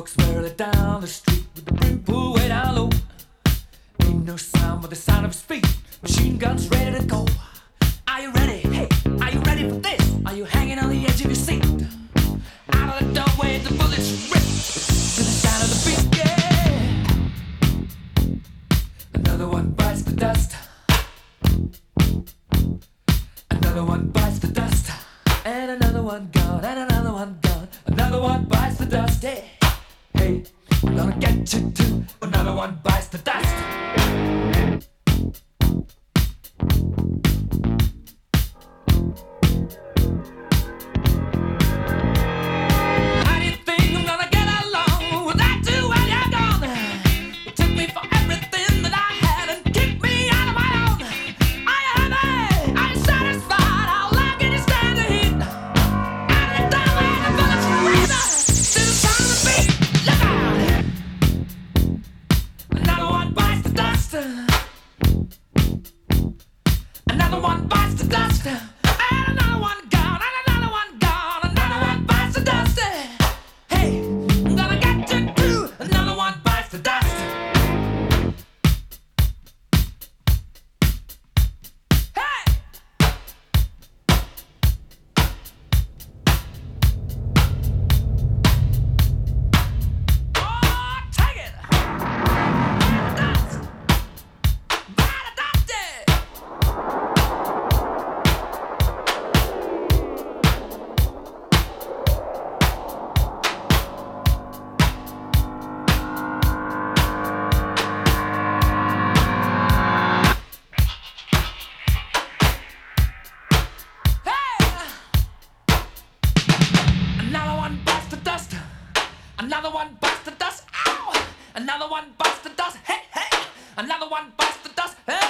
folks barely down the street with the brim pulled way down low. Ain't no sound but the sound of his feet. Machine guns ready to go. Are you ready? Hey, are you ready for this? Are you hanging on the edge of your seat? Out of the doorway, the bullets rip to the sound of the beat. Yeah. Another one bites the dust. Another one bites the dust. And another one gone. And another one gone. Another one bites the dust. Hey, hey, I'm gonna get you too. Another one bites the dust. Another one bites the dust, and another one gone, and another one gone, another one bites the dust. Hey, I'm gonna get you too. Another one bites the dust. Hey, oh, take it. Dust. Bite the dust. Another one bites the dust. Another one bites the dust. Ow! Another one bites the dust. Hey, hey! Another one bites the dust. Hey!